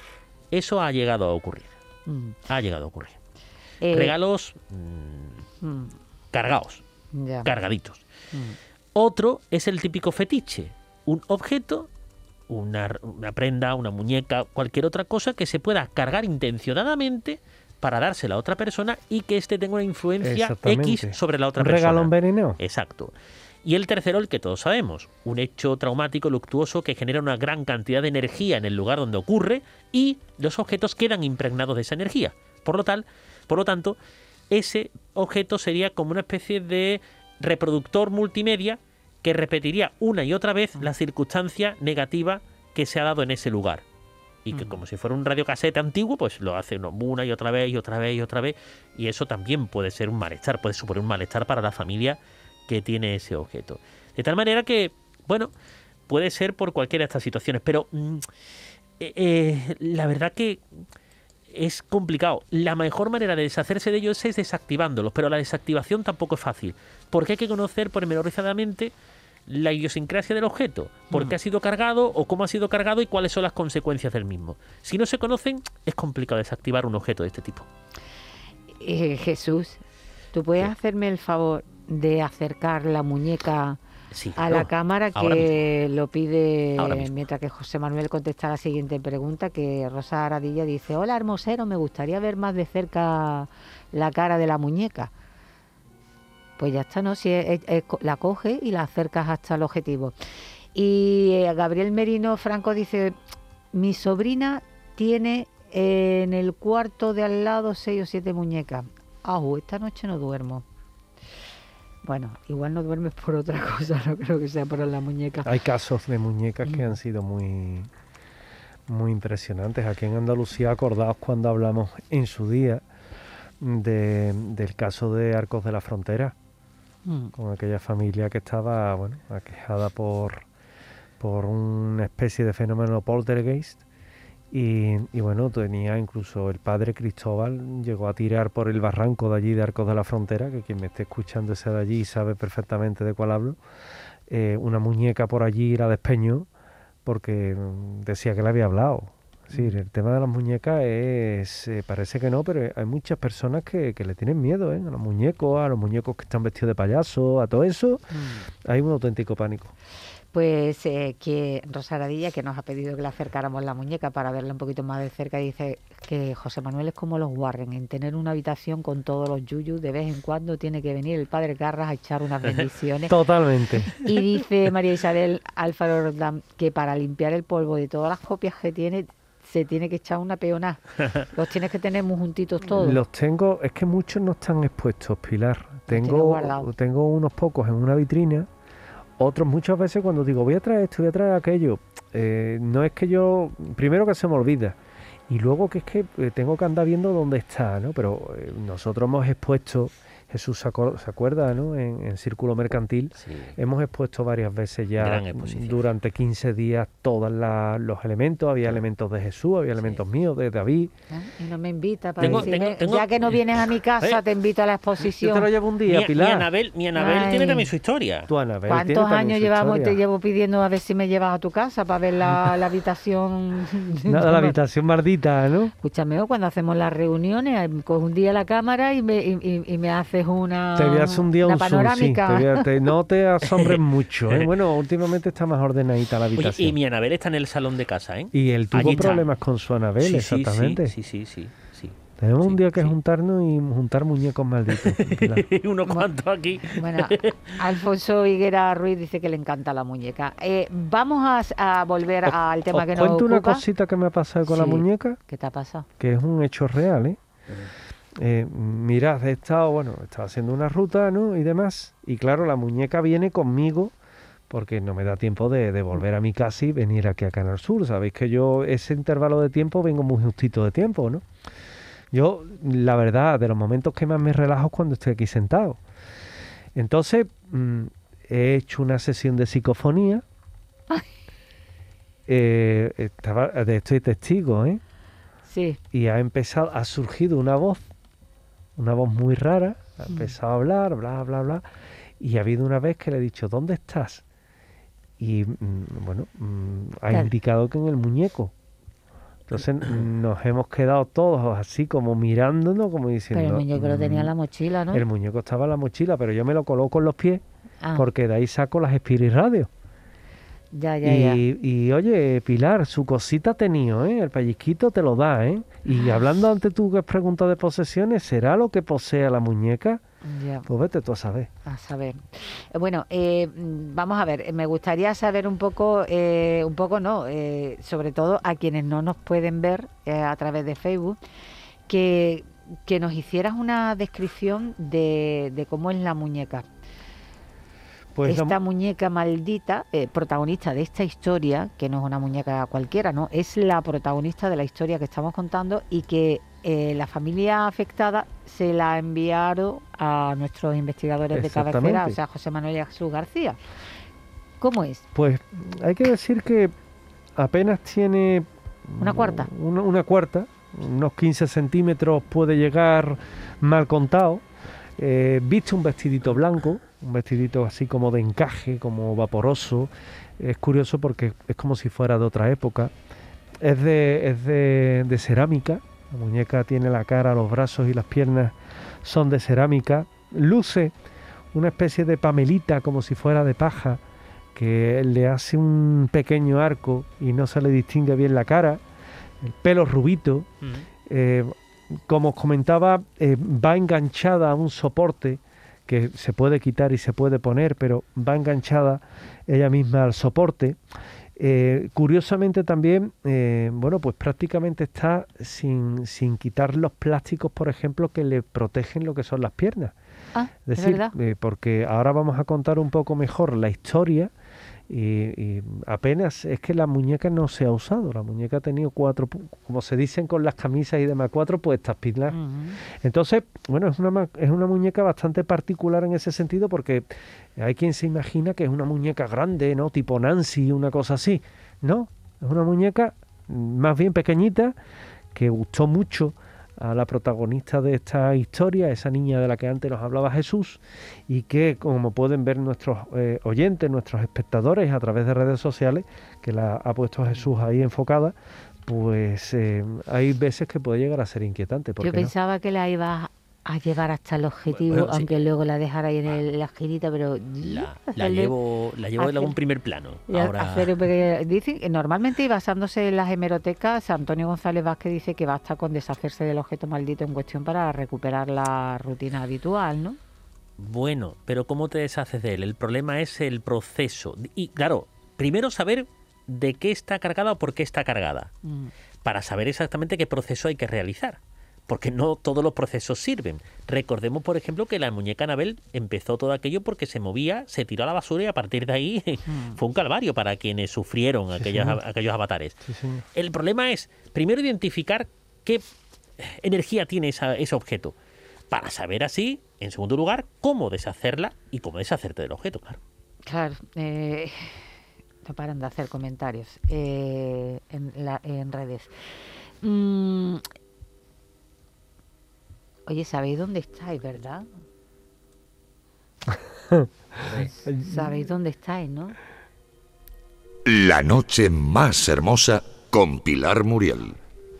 Speaker 4: Eso ha llegado a ocurrir.
Speaker 2: Mm.
Speaker 4: Ha llegado a ocurrir.
Speaker 2: Eh,
Speaker 4: Regalos mmm,
Speaker 2: mm,
Speaker 4: cargados,
Speaker 2: ya.
Speaker 4: cargaditos.
Speaker 2: Mm.
Speaker 4: Otro es el típico fetiche. Un objeto, una, una prenda, una muñeca, cualquier otra cosa que se pueda cargar intencionadamente para dársela a otra persona y que éste tenga una influencia
Speaker 3: Exactamente.
Speaker 4: X sobre la otra
Speaker 3: Un
Speaker 4: persona.
Speaker 3: regalo envenenado.
Speaker 4: Exacto. Y el tercero, el que todos sabemos, un hecho traumático, luctuoso, que genera una gran cantidad de energía en el lugar donde ocurre y los objetos quedan impregnados de esa energía. Por lo tal, por lo tanto, ese objeto sería como una especie de reproductor multimedia que repetiría una y otra vez la circunstancia negativa que se ha dado en ese lugar. Y que como si fuera un radiocasete antiguo, pues lo hace una y otra vez y otra vez y otra vez. Y eso también puede ser un malestar, puede suponer un malestar para la familia que tiene ese objeto. De tal manera que, bueno, puede ser por cualquiera de estas situaciones, pero mm, eh, eh, la verdad que es complicado. La mejor manera de deshacerse de ellos es desactivándolos, pero la desactivación tampoco es fácil, porque hay que conocer pormenorizadamente la idiosincrasia del objeto, por qué ha sido cargado o cómo ha sido cargado y cuáles son las consecuencias del mismo. Si no se conocen, es complicado desactivar un objeto de este tipo.
Speaker 2: Eh, Jesús, ¿tú puedes
Speaker 4: Sí.
Speaker 2: hacerme el favor de acercar la muñeca
Speaker 4: Sí,
Speaker 2: a
Speaker 4: claro.
Speaker 2: la cámara
Speaker 4: Ahora
Speaker 2: que lo pide
Speaker 4: Ahora mismo.
Speaker 2: mientras que José Manuel contesta la siguiente pregunta, que Rosa Aradilla dice: hola hermosero, me gustaría ver más de cerca la cara de la muñeca. Pues ya está, ¿no? Si es- es- es- la coges y la acercas hasta el objetivo. Y eh, Gabriel Merino Franco dice: mi sobrina tiene eh, en el cuarto de al lado seis o siete muñecas. Ah, esta noche no duermo. Bueno, igual no duermes por otra cosa, no creo que sea por la muñeca.
Speaker 3: Hay casos de muñecas que
Speaker 2: Mm.
Speaker 3: han sido muy, muy impresionantes. Aquí en Andalucía, acordaos cuando hablamos en su día de- del caso de Arcos de la Frontera,
Speaker 2: Mm.
Speaker 3: con aquella familia que estaba, bueno, aquejada por, por una especie de fenómeno poltergeist. Y, y bueno, tenía incluso el padre Cristóbal, llegó a tirar por el barranco de allí de Arcos de la Frontera, que quien me esté escuchando ese de allí sabe perfectamente de cuál hablo, eh, una muñeca por allí y la despeñó porque mm, decía que le había hablado. Sí, el tema de las muñecas es, eh, parece que no, pero hay muchas personas que, que le tienen miedo, ¿eh? A los muñecos, a los muñecos que están vestidos de payaso, a todo eso,
Speaker 2: Mm.
Speaker 3: hay un auténtico pánico.
Speaker 2: Pues eh, que Rosa Aradilla, que nos ha pedido que le acercáramos la muñeca para verla un poquito más de cerca, dice que José Manuel es como los Warren, en tener una habitación con todos los yuyus, de vez en cuando tiene que venir el padre Garras a echar unas bendiciones.
Speaker 3: Totalmente.
Speaker 2: Y dice María Isabel Alfaro Roldán que para limpiar el polvo de todas las copias que tiene, se tiene que echar una peonada. Los tienes que tener muy juntitos todos.
Speaker 3: Los tengo, es que muchos no están expuestos, Pilar.
Speaker 2: tienes
Speaker 3: Tengo,
Speaker 2: guardados.
Speaker 3: tengo unos pocos en una vitrina. Otros muchas veces cuando digo voy a traer esto, voy a traer aquello, eh, no es que yo, primero que se me olvida y luego que es que eh, tengo que andar viendo dónde está, ¿no? Pero eh, nosotros hemos expuesto Jesús se, aco- se acuerda, ¿no? En, en Círculo Mercantil
Speaker 4: Sí.
Speaker 3: hemos expuesto varias veces ya
Speaker 4: Gran exposición.
Speaker 3: durante quince días todos los elementos. Había elementos de Jesús, había elementos míos, de David.
Speaker 2: ¿Eh? Y no me invita para
Speaker 4: Tengo-
Speaker 2: decirme,
Speaker 4: tengo- tengo-
Speaker 2: ya que no vienes a mi casa,
Speaker 4: ¿Eh?
Speaker 2: te invito a la
Speaker 3: Yo
Speaker 2: exposición.
Speaker 3: te lo llevo un día,
Speaker 4: Mi, mi
Speaker 3: Pilar.
Speaker 4: Anabel, mi Anabel
Speaker 2: Ay.
Speaker 4: tiene también su historia.
Speaker 3: Tú, Anabel,
Speaker 2: ¿Cuántos
Speaker 3: tienes también
Speaker 2: años
Speaker 3: su
Speaker 2: llevamos, te
Speaker 3: historia.
Speaker 2: llevo pidiendo a ver si me llevas a tu casa para ver la, la habitación?
Speaker 3: Nada, la habitación mardita, ¿no?
Speaker 2: Escúchame, o cuando hacemos las reuniones, coges un día la cámara y me, y, y- y me haces una,
Speaker 3: Te voy a hacer un día
Speaker 2: una
Speaker 3: un zoom, sí. Te
Speaker 2: panorámica.
Speaker 3: voy a- te- no te asombres mucho, ¿eh? Bueno, últimamente está más ordenadita la
Speaker 4: Oye,
Speaker 3: habitación.
Speaker 4: y mi Anabel está en el salón de casa, ¿eh?
Speaker 3: Y él tuvo
Speaker 4: Allí está.
Speaker 3: problemas con su Anabel,
Speaker 4: Sí, sí,
Speaker 3: exactamente.
Speaker 4: Sí, sí, sí, sí.
Speaker 3: Tenemos un
Speaker 4: Sí,
Speaker 3: día que
Speaker 4: sí.
Speaker 3: juntarnos y juntar muñecos malditos. Pilar.
Speaker 4: sí. Unos cuantos aquí.
Speaker 2: Bueno, Alfonso Higuera Ruiz dice que le encanta la muñeca. Eh, vamos a, a volver
Speaker 3: Os-
Speaker 2: al tema
Speaker 3: os
Speaker 2: que nos
Speaker 3: cuento una
Speaker 2: ocupa.
Speaker 3: cosita que me ha pasado con la
Speaker 2: Sí.
Speaker 3: muñeca,
Speaker 2: ¿Qué te ha pasado?
Speaker 3: que es un hecho real, ¿eh? Eh, mirad, he estado, bueno, he estado haciendo una ruta, ¿no? Y demás. Y claro, la muñeca viene conmigo porque no me da tiempo de, de volver a mi casa y venir aquí a Canal Sur. Sabéis que yo ese intervalo de tiempo vengo muy justito de tiempo, ¿no? Yo, la verdad, de los momentos que más me relajo es cuando estoy aquí sentado. Entonces, mm, he hecho una sesión de psicofonía. Eh, estaba, de estoy testigo, ¿eh?
Speaker 2: Sí.
Speaker 3: Y ha empezado, ha surgido una voz, una voz muy rara, ha empezado a hablar, bla, bla, bla, y ha habido una vez que le he dicho, ¿dónde estás? Y, mm, bueno, mm, ha
Speaker 2: Claro.
Speaker 3: indicado que en el muñeco. Entonces nos hemos quedado todos así como mirándonos, como diciendo...
Speaker 2: Pero el muñeco lo tenía en
Speaker 3: mm,
Speaker 2: la mochila, ¿no?
Speaker 3: El muñeco estaba en la mochila, pero yo me lo coloco en los pies,
Speaker 2: Ah,
Speaker 3: porque de ahí saco las Spirit Radio.
Speaker 2: ya, ya, ya.
Speaker 3: Y, y, oye, Pilar, su cosita ha tenido, ¿eh? El pellizquito te lo da, ¿eh? Y hablando ante tú que has preguntado de posesiones, ¿será lo que posea la muñeca?
Speaker 2: Ya.
Speaker 3: Pues vete tú a saber.
Speaker 2: A saber. Eh, Bueno, eh, mm, vamos a ver, eh, me gustaría saber un poco, eh, un poco no, eh, sobre todo a quienes no nos pueden ver eh, a través de Facebook, que, que nos hicieras una descripción de, de cómo es la muñeca.
Speaker 3: Pues la
Speaker 2: esta
Speaker 3: mu-
Speaker 2: muñeca maldita, eh, protagonista de esta historia, que no es una muñeca cualquiera, ¿no? Es la protagonista de la historia que estamos contando y que eh, la familia afectada se la enviaron a nuestros investigadores de cabecera, o
Speaker 3: Exactamente.
Speaker 2: sea, José Manuel y Jesús García. ¿Cómo es?
Speaker 3: Pues hay que decir que apenas tiene...
Speaker 2: Una cuarta.
Speaker 3: Una, una cuarta, unos quince centímetros puede llegar mal contado. Eh, viste un vestidito blanco, un vestidito así como de encaje, como vaporoso. Es curioso porque es como si fuera de otra época. Es de, es de, de cerámica. La muñeca tiene la cara, los brazos y las piernas son de cerámica. Luce una especie de pamelita como si fuera de paja, que le hace un pequeño arco y no se le distingue bien la cara. El pelo rubito.
Speaker 4: Mm.
Speaker 3: Eh, como os comentaba, eh, va enganchada a un soporte que se puede quitar y se puede poner, pero va enganchada ella misma al soporte. Eh, curiosamente también, eh, bueno, pues prácticamente está sin, sin quitar los plásticos, por ejemplo, que le protegen lo que son las piernas.
Speaker 2: Ah,
Speaker 3: Es
Speaker 2: es
Speaker 3: decir,
Speaker 2: verdad.
Speaker 3: eh, porque ahora vamos a contar un poco mejor la historia y, y apenas es que la muñeca no se ha usado. La muñeca ha tenido cuatro, pu- como se dicen con las camisas y demás, cuatro puestas, Pilar.
Speaker 2: Ujú.
Speaker 3: Entonces, bueno, es una, ma- es una muñeca bastante particular en ese sentido porque hay quien se imagina que es una muñeca grande, ¿no? Tipo Nancy, una cosa así. No, es una muñeca mm, más bien pequeñita que gustó mucho a la protagonista de esta historia, esa niña de la que antes nos hablaba Jesús, y que, como pueden ver nuestros eh, oyentes, nuestros espectadores a través de redes sociales, que la ha puesto Jesús ahí enfocada, pues eh, hay veces que puede llegar a ser inquietante. ¿Por
Speaker 2: Yo
Speaker 3: qué no?
Speaker 2: pensaba que la ibas a llevar hasta el objetivo,
Speaker 4: Bueno, sí.
Speaker 2: aunque luego la dejara ahí en el- la esquinita, pero...
Speaker 4: La, la
Speaker 2: hacerle-
Speaker 4: llevo, la llevo en
Speaker 2: hacer-
Speaker 4: algún primer plano.
Speaker 2: Y a-
Speaker 4: Ahora,
Speaker 2: hacer un pequeño- dicen que normalmente, y basándose en las hemerotecas, Antonio González Vázquez dice que basta con deshacerse del objeto maldito en cuestión para recuperar la rutina habitual, ¿no?
Speaker 4: bueno, pero ¿cómo te deshaces de él? El problema es el proceso. Y claro, primero saber de qué está cargada o por qué está cargada,
Speaker 2: Mm.
Speaker 4: para saber exactamente qué proceso hay que realizar. Porque no todos los procesos sirven. Recordemos, por ejemplo, que la muñeca Anabel empezó todo aquello porque se movía, se tiró a la basura y a partir de ahí
Speaker 2: Mm.
Speaker 4: fue un calvario para quienes sufrieron
Speaker 3: Sí,
Speaker 4: aquellas,
Speaker 3: señor.
Speaker 4: aquellos avatares.
Speaker 3: Sí, señor.
Speaker 4: El problema es, primero, identificar qué energía tiene esa- ese objeto, para saber así en segundo lugar, cómo deshacerla y cómo deshacerte del objeto, claro.
Speaker 2: Claro, eh, no paran de hacer comentarios eh, en, la, en redes. Mm, oye, ¿sabéis dónde estáis, verdad? ¿Sabéis dónde estáis, no?
Speaker 1: La noche más hermosa con Pilar Muriel.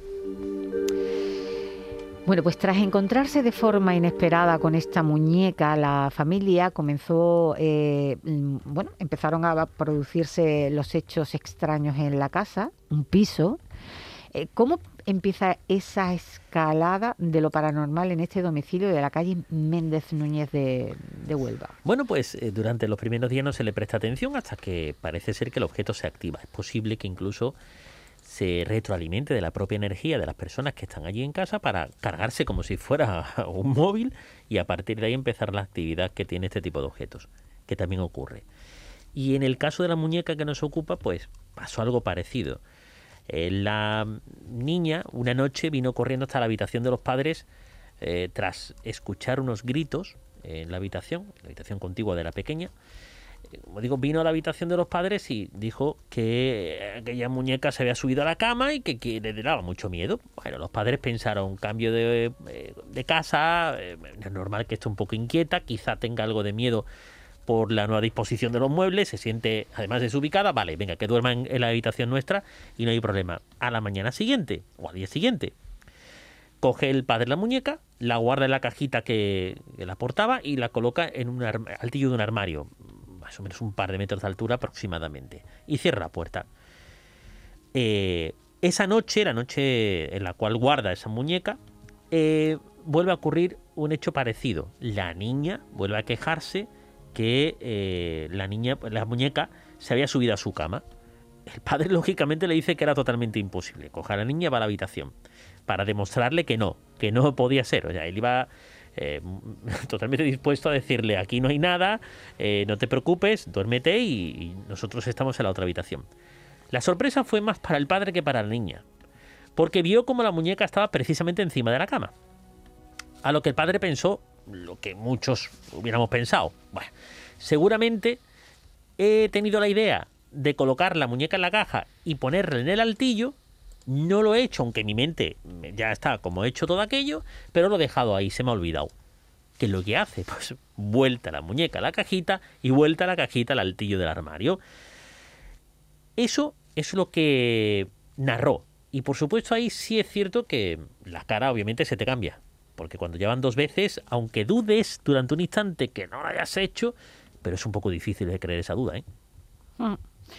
Speaker 2: Bueno, pues tras encontrarse de forma inesperada con esta muñeca, la familia comenzó, eh, bueno, empezaron a producirse los hechos extraños en la casa, un piso. Eh, ¿Cómo empieza esa escalada de lo paranormal en este domicilio de la calle Méndez Núñez de, de Huelva?
Speaker 4: Bueno, pues eh, durante los primeros días no se le presta atención hasta que parece ser que el objeto se activa. Es posible que incluso se retroalimente de la propia energía de las personas que están allí en casa para cargarse como si fuera un móvil y a partir de ahí empezar la actividad que tiene este tipo de objetos, que también ocurre. Y en el caso de la muñeca que nos ocupa, pues pasó algo parecido. Eh, la niña una noche vino corriendo hasta la habitación de los padres eh, tras escuchar unos gritos en la habitación, la habitación contigua de la pequeña. Como digo, vino a la habitación de los padres y dijo que aquella muñeca se había subido a la cama y que, que le daba mucho miedo. Bueno, los padres pensaron, cambio de, de casa, eh, es normal que esté un poco inquieta, quizá tenga algo de miedo por la nueva disposición de los muebles, se siente además desubicada, vale, venga, que duerma en, en la habitación nuestra y no hay problema. A la mañana siguiente o al día siguiente, coge el padre la muñeca, la guarda en la cajita que, que la portaba y la coloca en un altillo de un armario, más o menos un par de metros de altura aproximadamente, y cierra la puerta. Eh, esa noche, la noche en la cual guarda esa muñeca, eh, vuelve a ocurrir un hecho parecido. La niña vuelve a quejarse que eh, la niña, la muñeca se había subido a su cama. El padre lógicamente le dice que era totalmente imposible. Coge a la niña, va a la habitación para demostrarle que no, que no podía ser. O sea, él iba eh, totalmente dispuesto a decirle, aquí no hay nada, eh, no te preocupes, duérmete y, y nosotros estamos en la otra habitación. La sorpresa fue más para el padre que para la niña, porque vio como la muñeca estaba precisamente encima de la cama. A lo que el padre pensó lo que muchos hubiéramos pensado. Bueno, seguramente he tenido la idea de colocar la muñeca en la caja y ponerla en el altillo. No lo he hecho, aunque mi mente ya está como hecho todo aquello, pero lo he dejado ahí, se me ha olvidado. ¿Qué es lo que hace? Pues vuelta la muñeca a la cajita y vuelta la cajita al altillo del armario. Eso es lo que narró. Y por supuesto ahí sí es cierto que la cara obviamente se te cambia. Porque cuando llevan dos veces, aunque dudes durante un instante que no lo hayas hecho, pero es un poco difícil de creer esa duda, ¿eh?
Speaker 2: Mm.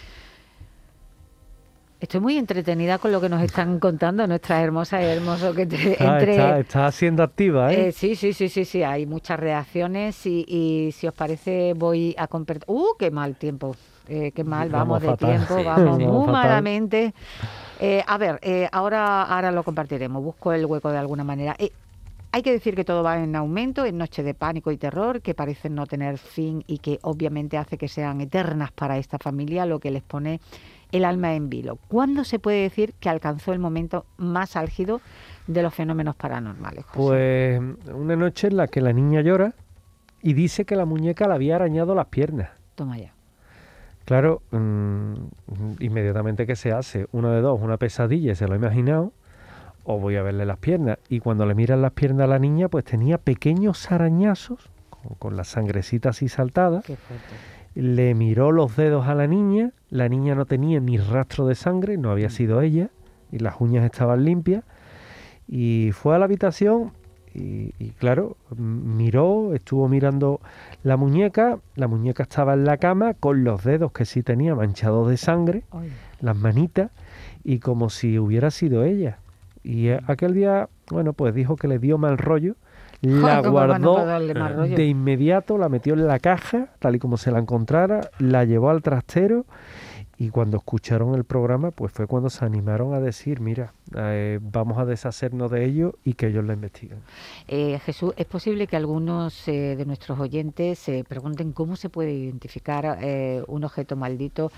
Speaker 2: Estoy muy entretenida con lo que nos están contando nuestras hermosas y hermosos que te,
Speaker 3: ah,
Speaker 2: entre...
Speaker 3: Está, está siendo activa, ¿eh?
Speaker 2: eh sí, sí, sí, sí, sí, hay muchas reacciones y, y si os parece voy a compartir... ¡Uh, qué mal tiempo! Eh, qué mal, vamos, vamos de tiempo,
Speaker 4: sí,
Speaker 2: vamos
Speaker 4: sí,
Speaker 2: muy
Speaker 3: fatal.
Speaker 2: malamente. Eh, a ver, eh, ahora, ahora lo compartiremos, busco el hueco de alguna manera. Eh, Hay que decir que todo va en aumento, en noches de pánico y terror, que parecen no tener fin y que obviamente hace que sean eternas para esta familia, lo que les pone el alma en vilo. ¿Cuándo se puede decir que alcanzó el momento más álgido de los fenómenos paranormales, José?
Speaker 3: Pues una noche en la que la niña llora y dice que la muñeca le había arañado las piernas.
Speaker 2: Toma ya.
Speaker 3: Claro, mmm, inmediatamente ¿qué se hace? Uno de dos, una pesadilla, se lo ha imaginado, o voy a verle las piernas. Y cuando le miran las piernas a la niña, pues tenía pequeños arañazos, con, con la sangrecita así saltada.
Speaker 2: Qué fuerte.
Speaker 3: Le miró los dedos a la niña, la niña no tenía ni rastro de sangre, no había sido ella, y las uñas estaban limpias. Y fue a la habitación y, y claro, miró, estuvo mirando la muñeca, la muñeca estaba en la cama con los dedos que sí tenía manchados de sangre,
Speaker 2: Ay.
Speaker 3: las manitas, y como si hubiera sido ella. Y aquel día, bueno, pues dijo que le dio mal rollo, la guardó de inmediato, la metió en la caja, tal y como se la encontrara, la llevó al trastero y cuando escucharon el programa, pues fue cuando se animaron a decir, mira, eh, vamos a deshacernos de ello y que ellos la investiguen.
Speaker 2: Eh, Jesús, es posible que algunos eh, de nuestros oyentes se pregunten cómo se puede identificar eh, un objeto maldito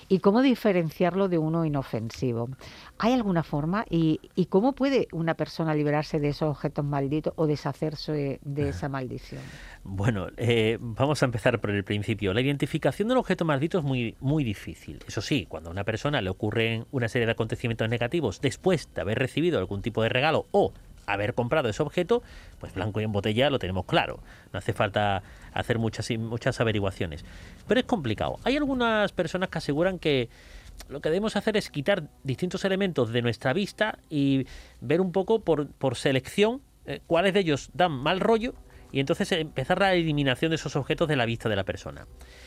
Speaker 2: ¿Y cómo diferenciarlo de uno inofensivo? ¿Hay alguna forma? ¿Y, y cómo puede una persona liberarse de esos objetos malditos o deshacerse de esa maldición?
Speaker 4: Bueno, eh, vamos a empezar por el principio. La identificación de un objeto maldito es muy, muy difícil. Eso sí, cuando a una persona le ocurren una serie de acontecimientos negativos después de haber recibido algún tipo de regalo o haber comprado ese objeto, pues blanco y en botella lo tenemos claro. No hace falta hacer muchas, muchas averiguaciones. Pero es complicado. Hay algunas personas que aseguran que lo que debemos hacer es quitar distintos elementos de nuestra vista y ver un poco por, por selección eh, cuáles de ellos dan mal rollo y entonces empezar la eliminación de esos objetos de la vista de la persona.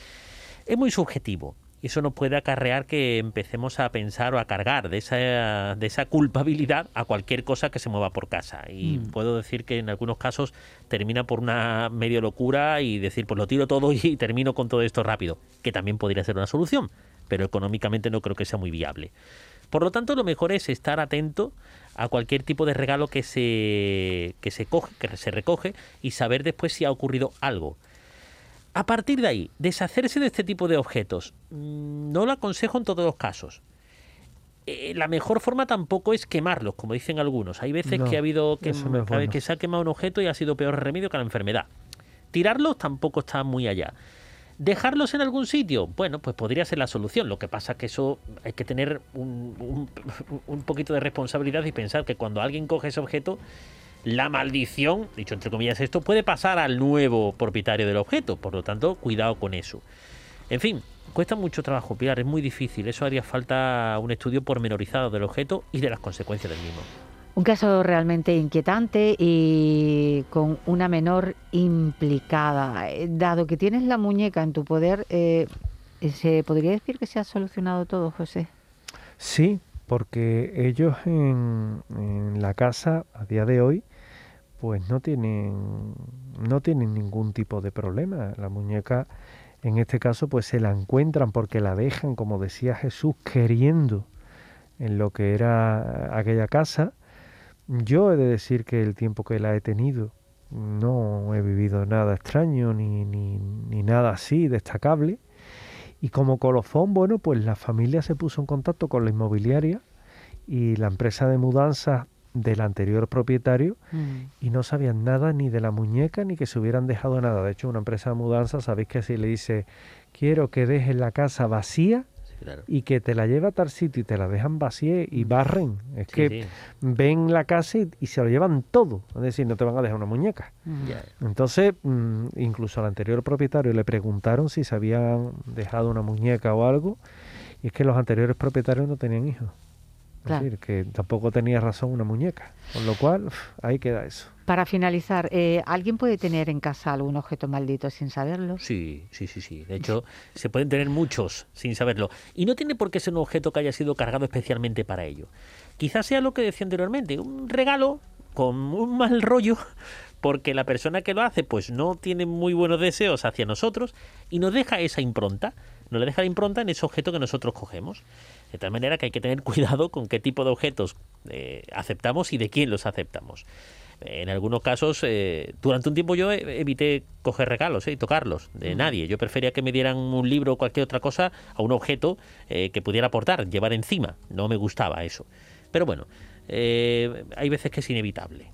Speaker 4: Es muy subjetivo. Y eso nos puede acarrear que empecemos a pensar o a cargar de esa, de esa culpabilidad a cualquier cosa que se mueva por casa. Y mm. puedo decir que en algunos casos termina por una medio locura y decir, pues lo tiro todo y termino con todo esto rápido, que también podría ser una solución, pero económicamente no creo que sea muy viable. Por lo tanto, lo mejor es estar atento a cualquier tipo de regalo que se, que se coge, que se recoge y saber después si ha ocurrido algo. A partir de ahí, deshacerse de este tipo de objetos no lo aconsejo en todos los casos. Eh, la mejor forma tampoco es quemarlos, como dicen algunos. Hay veces no, que ha habido que, no es bueno. que se ha quemado un objeto y ha sido peor remedio que la enfermedad. Tirarlos tampoco está muy allá. ¿Dejarlos en algún sitio? Bueno, pues podría ser la solución. Lo que pasa es que eso hay que tener un, un, un poquito de responsabilidad y pensar que cuando alguien coge ese objeto, la maldición, dicho entre comillas esto, puede pasar al nuevo propietario del objeto. Por lo tanto, cuidado con eso. En fin, cuesta mucho trabajo, Pilar, es muy difícil. Eso haría falta un estudio pormenorizado del objeto y de las consecuencias del mismo.
Speaker 2: Un caso realmente inquietante y con una menor implicada. Dado que tienes la muñeca en tu poder, eh, ¿se podría decir que se ha solucionado todo, José?
Speaker 3: Sí, porque ellos en, en la casa, a día de hoy, pues no tienen, no tienen ningún tipo de problema. La muñeca, en este caso, pues se la encuentran porque la dejan, como decía Jesús, queriendo en lo que era aquella casa. Yo he de decir que el tiempo que la he tenido no he vivido nada extraño ni, ni, ni nada así destacable. Y como colofón, bueno, pues la familia se puso en contacto con la inmobiliaria y la empresa de mudanzas del anterior propietario mm. y no sabían nada ni de la muñeca ni que se hubieran dejado nada. De hecho, una empresa de mudanzas, sabéis que si le dice, quiero que dejes la casa vacía, claro, y que te la lleva a tal sitio y te la dejan vacía y barren. Es sí, que sí. ven la casa y, y se lo llevan todo. Es decir, no te van a dejar una muñeca. Mm. Yeah. Entonces, mmm, incluso al anterior propietario le preguntaron si se habían dejado una muñeca o algo, y es que los anteriores propietarios no tenían hijos. Claro. Es decir, que tampoco tenía razón una muñeca. Con lo cual, uf, ahí queda eso.
Speaker 2: Para finalizar, eh, ¿alguien puede tener en casa algún objeto maldito sin saberlo?
Speaker 4: Sí, sí, sí, sí. De hecho, se pueden tener muchos sin saberlo. Y no tiene por qué ser un objeto que haya sido cargado especialmente para ello. Quizás sea lo que decía anteriormente, un regalo con un mal rollo, porque la persona que lo hace pues no tiene muy buenos deseos hacia nosotros y nos deja esa impronta. Nos le deja la impronta en ese objeto que nosotros cogemos. De tal manera que hay que tener cuidado con qué tipo de objetos eh, aceptamos y de quién los aceptamos. En algunos casos, eh, durante un tiempo yo evité coger regalos eh, y tocarlos de nadie. Yo prefería que me dieran un libro o cualquier otra cosa a un objeto eh, que pudiera aportar, llevar encima. No me gustaba eso. Pero bueno, eh, hay veces que es inevitable.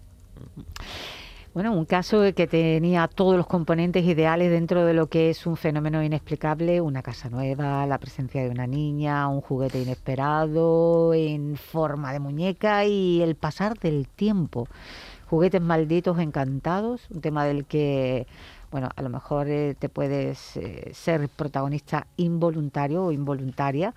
Speaker 2: Bueno, un caso que tenía todos los componentes ideales dentro de lo que es un fenómeno inexplicable, una casa nueva, la presencia de una niña, un juguete inesperado en forma de muñeca y el pasar del tiempo. Juguetes malditos encantados, un tema del que, bueno, a lo mejor eh, te puedes eh, ser protagonista involuntario o involuntaria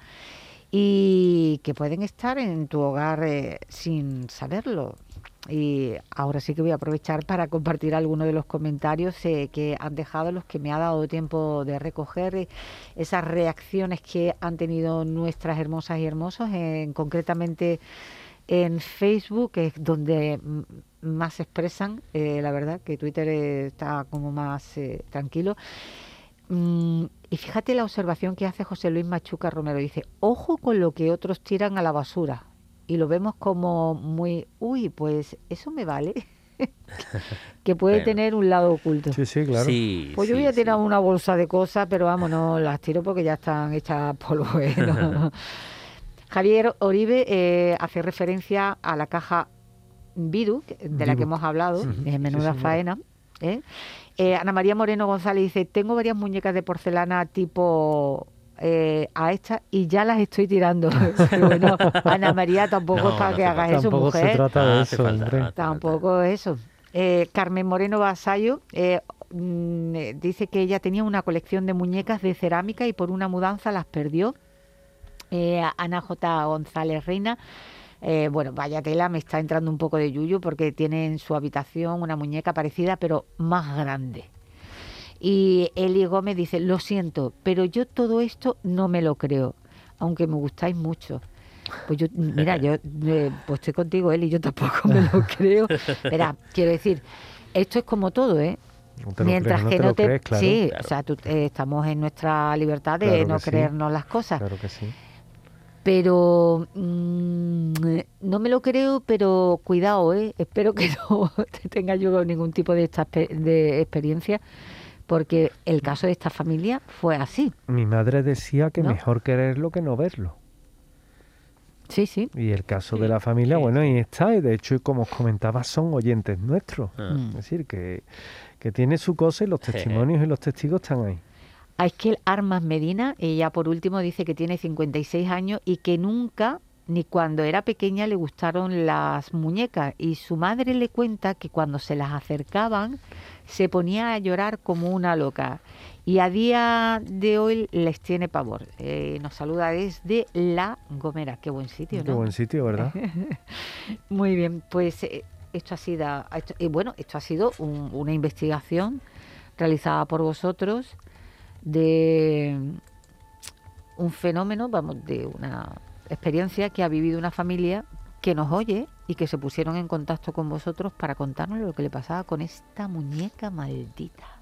Speaker 2: y que pueden estar en tu hogar eh, sin saberlo. Y ahora sí que voy a aprovechar para compartir algunos de los comentarios eh, que han dejado, los que me ha dado tiempo de recoger, eh, esas reacciones que han tenido nuestras hermosas y hermosos, en, concretamente en Facebook, que es donde más se expresan, eh, la verdad que Twitter eh, está como más eh, tranquilo. Mm, y fíjate la observación que hace José Luis Machuca Romero, dice, ojo con lo que otros tiran a la basura. Y lo vemos como muy, uy, pues eso me vale. que puede
Speaker 4: Bueno.
Speaker 2: tener un lado oculto.
Speaker 3: Sí, sí, claro.
Speaker 4: Sí,
Speaker 2: Pues yo
Speaker 4: sí,
Speaker 2: voy a tirar
Speaker 4: sí.
Speaker 2: una bolsa de cosas, pero vamos, no las tiro porque ya están hechas polvo. ¿eh? No. Javier Oribe eh, hace referencia a la caja Vidu, de la que
Speaker 3: Vidu.
Speaker 2: hemos hablado,
Speaker 3: Ujú.
Speaker 2: eh, menuda
Speaker 3: Sí, señora.
Speaker 2: faena. ¿eh? Eh, Ana María Moreno González dice, tengo varias muñecas de porcelana tipo eh, a estas y ya las estoy tirando. Pero bueno, Ana María, tampoco
Speaker 4: No,
Speaker 2: es para
Speaker 4: no
Speaker 2: que
Speaker 4: hace
Speaker 2: hagas
Speaker 4: falta.
Speaker 2: eso,
Speaker 3: Tampoco se
Speaker 2: mujer.
Speaker 3: trata
Speaker 4: No
Speaker 3: de
Speaker 4: hace
Speaker 3: eso,
Speaker 4: falta,
Speaker 3: hombre.
Speaker 4: no hace falta.
Speaker 2: Tampoco eso. Eh, Carmen Moreno Basayo eh, mm, eh, dice que ella tenía una colección de muñecas de cerámica y por una mudanza las perdió. Eh, Ana J. González Reina, eh, bueno, vaya tela, me está entrando un poco de yuyu porque tiene en su habitación una muñeca parecida pero más grande. Y Eli Gómez dice, lo siento, pero yo todo esto no me lo creo, aunque me gustáis mucho. Pues yo, mira, yo eh, pues estoy contigo, Eli, yo tampoco me lo creo. Verá, quiero decir, esto es como todo, ¿eh?
Speaker 3: No te lo
Speaker 2: Mientras
Speaker 3: crees, no
Speaker 2: que
Speaker 3: te
Speaker 2: no
Speaker 3: lo
Speaker 2: te...
Speaker 3: crees, claro.
Speaker 2: Sí,
Speaker 4: Claro.
Speaker 2: o sea, tú- eh, estamos en nuestra libertad de
Speaker 3: Claro
Speaker 2: no
Speaker 3: que sí.
Speaker 2: creernos las cosas.
Speaker 3: Claro que sí.
Speaker 2: Pero mm, no me lo creo, pero cuidado, ¿eh? Espero que no te tenga yo ningún tipo de, esta, espe- de experiencia, porque el caso de esta familia fue así.
Speaker 3: Mi madre decía que
Speaker 2: ¿No?
Speaker 3: mejor quererlo que no verlo.
Speaker 2: Sí, sí.
Speaker 3: Y el caso
Speaker 4: Sí,
Speaker 3: de la familia,
Speaker 4: sí,
Speaker 3: bueno,
Speaker 4: sí.
Speaker 3: ahí está. Y de hecho, como os comentaba, son oyentes nuestros.
Speaker 4: Ah.
Speaker 2: Mm.
Speaker 3: Es decir, que, que tiene su cosa y los testimonios y los testigos están ahí.
Speaker 2: Aiskel Armas Medina, ella por último dice que tiene cincuenta y seis años y que nunca, ni cuando era pequeña, le gustaron las muñecas. Y su madre le cuenta que cuando se las acercaban se ponía a llorar como una loca. Y a día de hoy les tiene pavor. Eh, nos saluda desde La Gomera. Qué buen sitio,
Speaker 3: Qué
Speaker 2: ¿no?
Speaker 3: buen sitio, ¿verdad?
Speaker 2: Muy bien, pues eh, esto ha sido, esto- eh, bueno, esto ha sido un- una investigación realizada por vosotros de un fenómeno, vamos, de una experiencia que ha vivido una familia que nos oye y que se pusieron en contacto con vosotros para contarnos lo que le pasaba con esta muñeca maldita.